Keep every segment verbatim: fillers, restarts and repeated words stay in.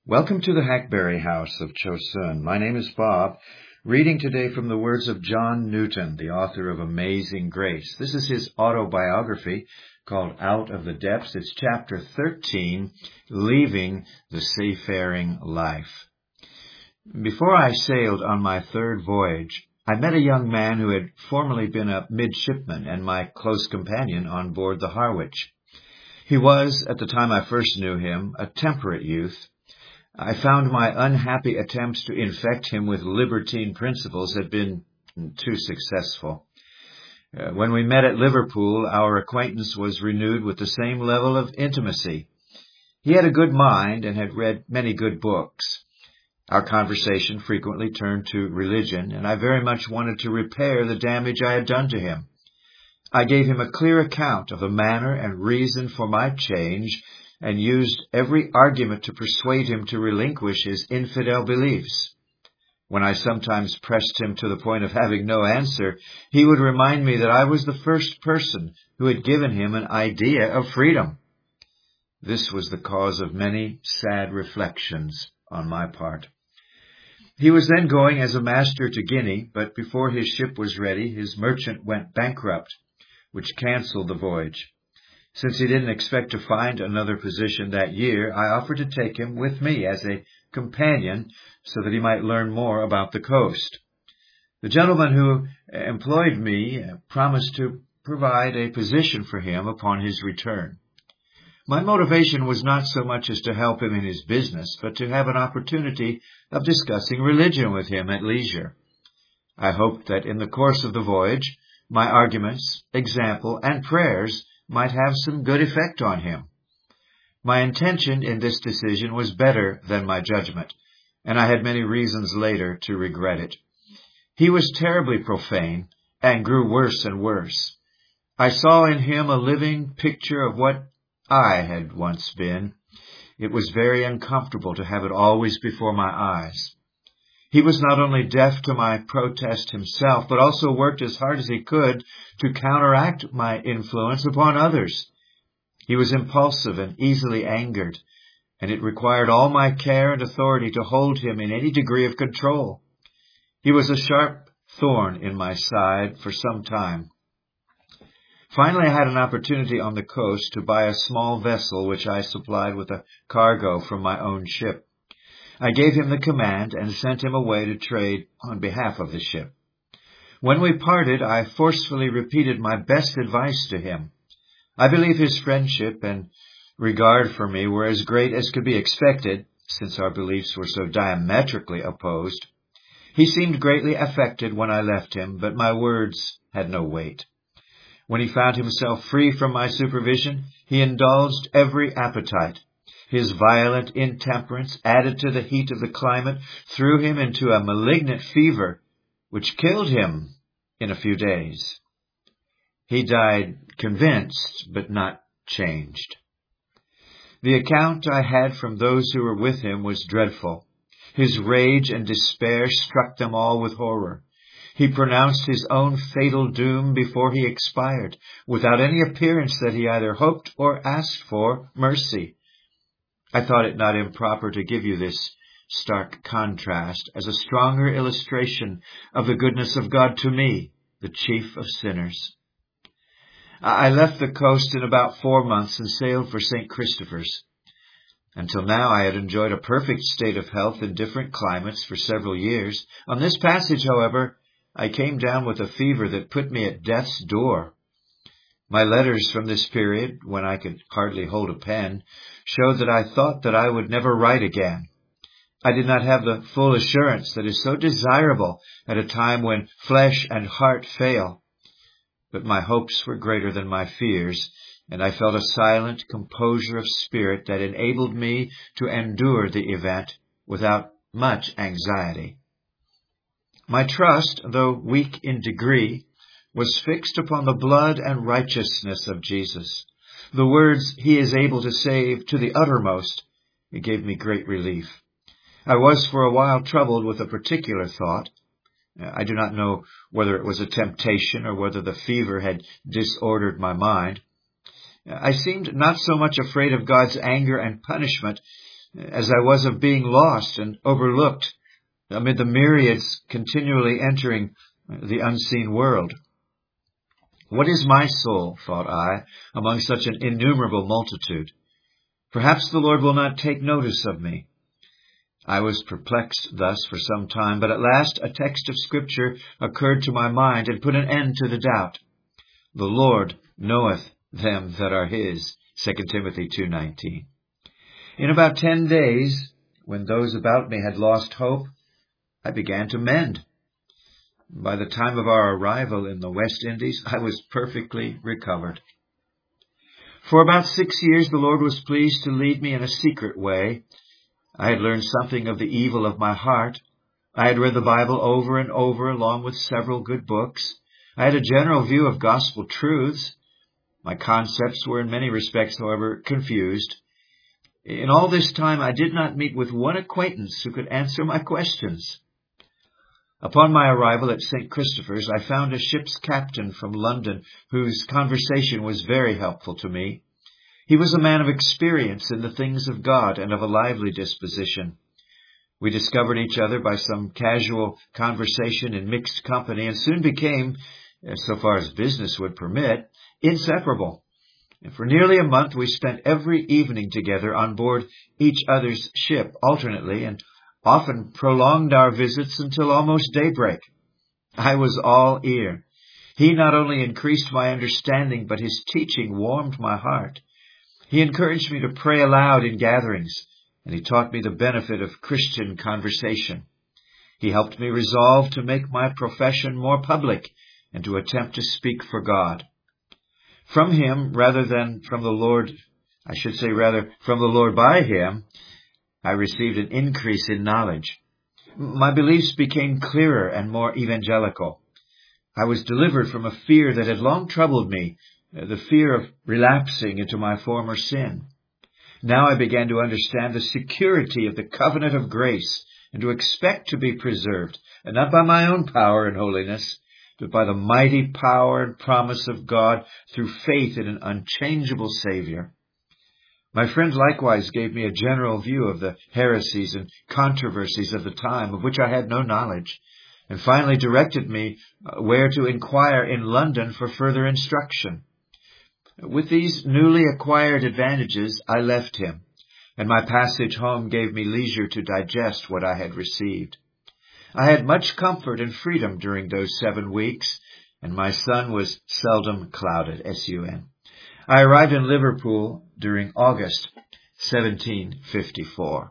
Welcome to the Hackberry House of Chosun. My name is Bob, reading today from the words of John Newton, the author of Amazing Grace. This is his autobiography called Out of the Depths. It's chapter thirteen, Leaving the Seafaring Life. Before I sailed on my third voyage, I met a young man who had formerly been a midshipman and my close companion on board the Harwich. He was, at the time I first knew him, a temperate youth. I found my unhappy attempts to infect him with libertine principles had been too successful. Uh, when we met at Liverpool, our acquaintance was renewed with the same level of intimacy. He had a good mind and had read many good books. Our conversation frequently turned to religion, and I very much wanted to repair the damage I had done to him. I gave him a clear account of the manner and reason for my change, and used every argument to persuade him to relinquish his infidel beliefs. When I sometimes pressed him to the point of having no answer, he would remind me that I was the first person who had given him an idea of freedom. This was the cause of many sad reflections on my part. He was then going as a master to Guinea, but before his ship was ready, his merchant went bankrupt, which canceled the voyage. Since he didn't expect to find another position that year, I offered to take him with me as a companion so that he might learn more about the coast. The gentleman who employed me promised to provide a position for him upon his return. My motivation was not so much as to help him in his business, but to have an opportunity of discussing religion with him at leisure. I hoped that in the course of the voyage, my arguments, example, and prayers might have some good effect on him. My intention in this decision was better than my judgment, and I had many reasons later to regret it. He was terribly profane and grew worse and worse. I saw in him a living picture of what I had once been. It was very uncomfortable to have it always before my eyes. He was not only deaf to my protest himself, but also worked as hard as he could to counteract my influence upon others. He was impulsive and easily angered, and it required all my care and authority to hold him in any degree of control. He was a sharp thorn in my side for some time. Finally, I had an opportunity on the coast to buy a small vessel which I supplied with a cargo from my own ship. I gave him the command and sent him away to trade on behalf of the ship. When we parted, I forcefully repeated my best advice to him. I believe his friendship and regard for me were as great as could be expected, since our beliefs were so diametrically opposed. He seemed greatly affected when I left him, but my words had no weight. When he found himself free from my supervision, he indulged every appetite. His violent intemperance, added to the heat of the climate, threw him into a malignant fever, which killed him in a few days. He died convinced, but not changed. The account I had from those who were with him was dreadful. His rage and despair struck them all with horror. He pronounced his own fatal doom before he expired, without any appearance that he either hoped or asked for mercy. I thought it not improper to give you this stark contrast as a stronger illustration of the goodness of God to me, the chief of sinners. I left the coast in about four months and sailed for Saint Christopher's. Until now I had enjoyed a perfect state of health in different climates for several years. On this passage, however, I came down with a fever that put me at death's door. My letters from this period, when I could hardly hold a pen, showed that I thought that I would never write again. I did not have the full assurance that is so desirable at a time when flesh and heart fail. But my hopes were greater than my fears, and I felt a silent composure of spirit that enabled me to endure the event without much anxiety. My trust, though weak in degree, was fixed upon the blood and righteousness of Jesus. The words, "He is able to save to the uttermost," it gave me great relief. I was for a while troubled with a particular thought. I do not know whether it was a temptation or whether the fever had disordered my mind. I seemed not so much afraid of God's anger and punishment as I was of being lost and overlooked amid the myriads continually entering the unseen world. What is my soul, thought I, among such an innumerable multitude? Perhaps the Lord will not take notice of me. I was perplexed thus for some time, but at last a text of Scripture occurred to my mind and put an end to the doubt. The Lord knoweth them that are his, Second Timothy two nineteen. In about ten days, when those about me had lost hope, I began to mend. By the time of our arrival in the West Indies, I was perfectly recovered. For about six years, the Lord was pleased to lead me in a secret way. I had learned something of the evil of my heart. I had read the Bible over and over, along with several good books. I had a general view of gospel truths. My concepts were in many respects, however, confused. In all this time, I did not meet with one acquaintance who could answer my questions. Upon my arrival at Saint Christopher's, I found a ship's captain from London whose conversation was very helpful to me. He was a man of experience in the things of God and of a lively disposition. We discovered each other by some casual conversation in mixed company and soon became, so far as business would permit, inseparable. And for nearly a month we spent every evening together on board each other's ship alternately and often prolonged our visits until almost daybreak. I was all ear. He not only increased my understanding, but his teaching warmed my heart. He encouraged me to pray aloud in gatherings, and he taught me the benefit of Christian conversation. He helped me resolve to make my profession more public and to attempt to speak for God. From him, rather than from the Lord, I should say rather from the Lord by him, I received an increase in knowledge. My beliefs became clearer and more evangelical. I was delivered from a fear that had long troubled me, the fear of relapsing into my former sin. Now I began to understand the security of the covenant of grace and to expect to be preserved, and not by my own power and holiness, but by the mighty power and promise of God through faith in an unchangeable Savior. My friend likewise gave me a general view of the heresies and controversies of the time, of which I had no knowledge, and finally directed me where to inquire in London for further instruction. With these newly acquired advantages, I left him, and my passage home gave me leisure to digest what I had received. I had much comfort and freedom during those seven weeks, and my sun was seldom clouded, S U N. I arrived in Liverpool during August seventeen fifty-four.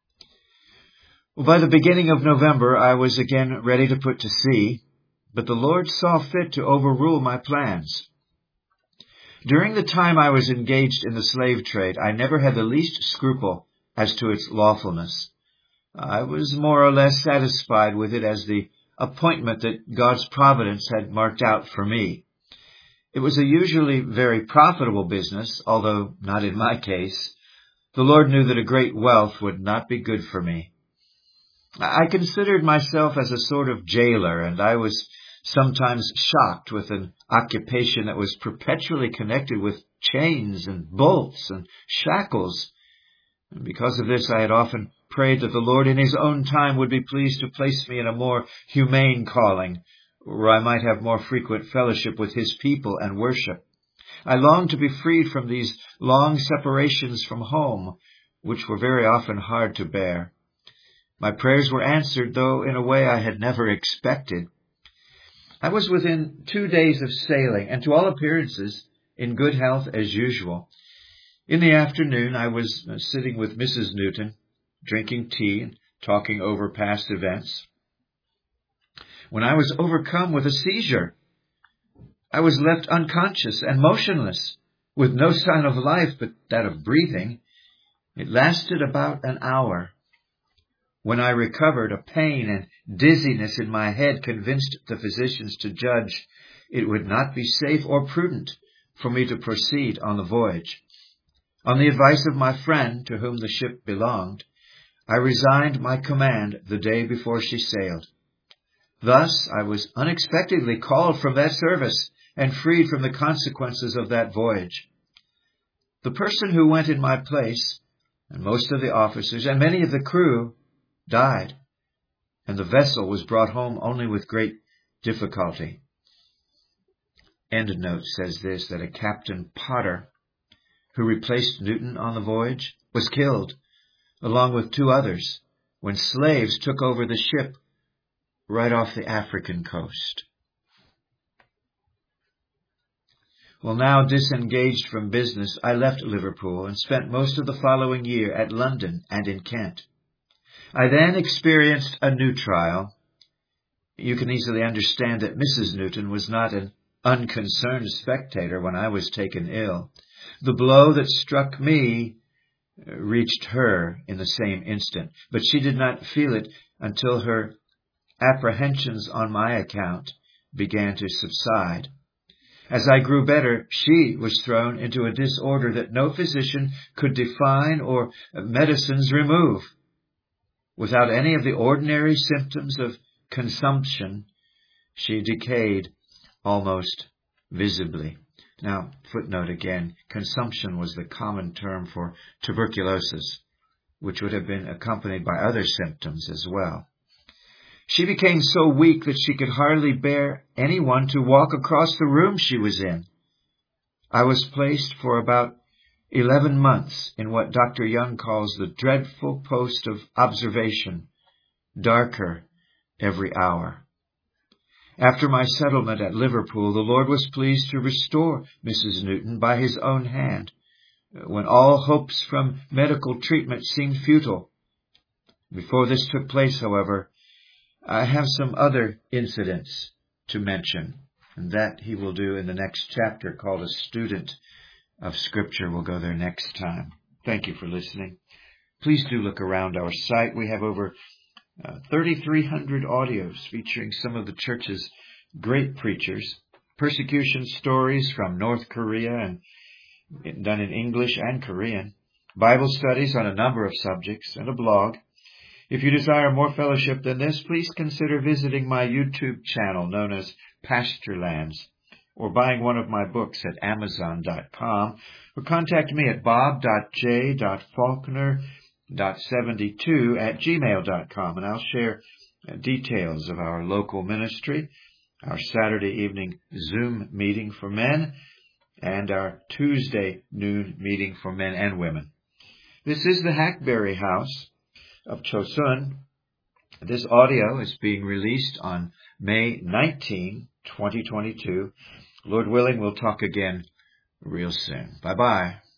Well, by the beginning of November, I was again ready to put to sea, but the Lord saw fit to overrule my plans. During the time I was engaged in the slave trade, I never had the least scruple as to its lawfulness. I was more or less satisfied with it as the appointment that God's providence had marked out for me. It was a usually very profitable business, although not in my case. The Lord knew that a great wealth would not be good for me. I considered myself as a sort of jailer, and I was sometimes shocked with an occupation that was perpetually connected with chains and bolts and shackles. And because of this, I had often prayed that the Lord in his own time would be pleased to place me in a more humane calling, where I might have more frequent fellowship with his people and worship. I longed to be freed from these long separations from home, which were very often hard to bear. My prayers were answered, though in a way I had never expected. I was within two days of sailing, and to all appearances in good health as usual. In the afternoon, I was sitting with Missus Newton, drinking tea and talking over past events, when I was overcome with a seizure. I was left unconscious and motionless, with no sign of life but that of breathing. It lasted about an hour. When I recovered, a pain and dizziness in my head convinced the physicians to judge it would not be safe or prudent for me to proceed on the voyage. On the advice of my friend, to whom the ship belonged, I resigned my command the day before she sailed. Thus I was unexpectedly called from that service and freed from the consequences of that voyage. The person who went in my place And most of the officers and many of the crew died, and the vessel was brought home only with great difficulty. Endnote says this, that a Captain Potter, who replaced Newton on the voyage, was killed, along with two others, when slaves took over the ship right off the African coast. Well, now disengaged from business, I left Liverpool and spent most of the following year at London and in Kent. I then experienced a new trial. You can easily understand that Missus Newton was not an unconcerned spectator when I was taken ill. The blow that struck me reached her in the same instant, but she did not feel it until her apprehensions on my account began to subside. As I grew better, she was thrown into a disorder that no physician could define or medicines remove. Without any of the ordinary symptoms of consumption, she decayed almost visibly. Now, footnote again, consumption was the common term for tuberculosis, which would have been accompanied by other symptoms as well. She became so weak that she could hardly bear anyone to walk across the room she was in. I was placed for about eleven months in what Doctor Young calls the dreadful post of observation, darker every hour. After my settlement at Liverpool, the Lord was pleased to restore Missus Newton by his own hand, when all hopes from medical treatment seemed futile. Before this took place, however, I have some other incidents to mention, and that he will do in the next chapter called A Student of Scripture. We'll go there next time. Thank you for listening. Please do look around our site. We have over uh, thirty-three hundred audios featuring some of the church's great preachers, persecution stories from North Korea and done in English and Korean, Bible studies on a number of subjects, and a blog. If you desire more fellowship than this, please consider visiting my YouTube channel known as Pastorlands, or buying one of my books at amazon dot com, or contact me at bob dot j dot faulkner dot seventy-two at gmail dot com, and I'll share details of our local ministry, our Saturday evening Zoom meeting for men, and our Tuesday noon meeting for men and women. This is the Hackberry House of Chosun. This audio is being released on May nineteenth, twenty twenty-two. Lord willing, we'll talk again real soon. Bye-bye.